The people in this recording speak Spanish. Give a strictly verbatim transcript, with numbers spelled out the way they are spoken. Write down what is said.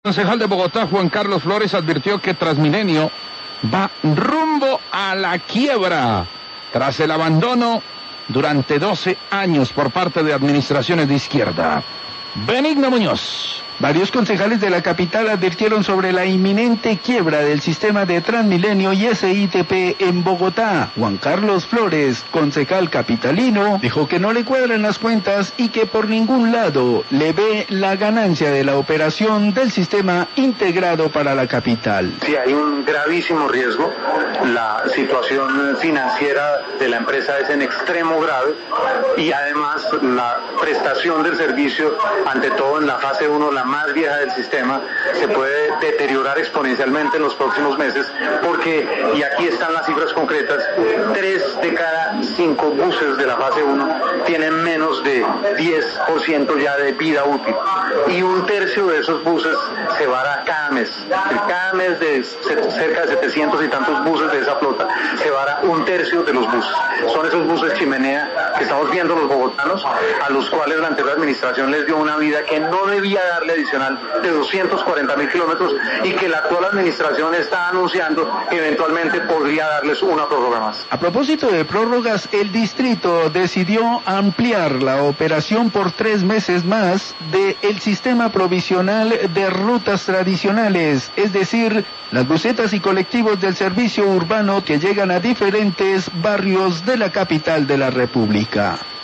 El concejal de Bogotá, Juan Carlos Flores, advirtió que Transmilenio va rumbo a la quiebra tras el abandono durante doce años por parte de administraciones de izquierda. Benigno Muñoz. Varios concejales de la capital advirtieron sobre la inminente quiebra del sistema de Transmilenio y S I T P en Bogotá. Juan Carlos Flores, concejal capitalino, dijo que no le cuadran las cuentas y que por ningún lado le ve la ganancia de la operación del sistema integrado para la capital. Sí, hay un gravísimo riesgo. La situación financiera de la empresa es en extremo grave y además la prestación del servicio, ante todo en la fase uno, la más vieja del sistema, se puede deteriorar exponencialmente en los próximos meses porque, y aquí están las cifras concretas, tres de cada cinco buses de la fase uno tienen menos de diez por ciento ya de vida útil y un tercio de esos buses se vará cada mes. Cada mes de cerca de setecientos y tantos buses de esa flota se vará un tercio de los buses. Son esos buses chimenea que estamos viendo los bogotanos, a los cuales la anterior administración les dio una vida que no debía darle adicional de doscientos cuarenta mil kilómetros y que la actual administración está anunciando que eventualmente podría darles una prórroga más. A propósito de prórrogas, el distrito decidió ampliar la operación por tres meses más del sistema provisional de rutas tradicionales, es decir, las busetas y colectivos del servicio urbano que llegan a diferentes barrios de la capital de la República.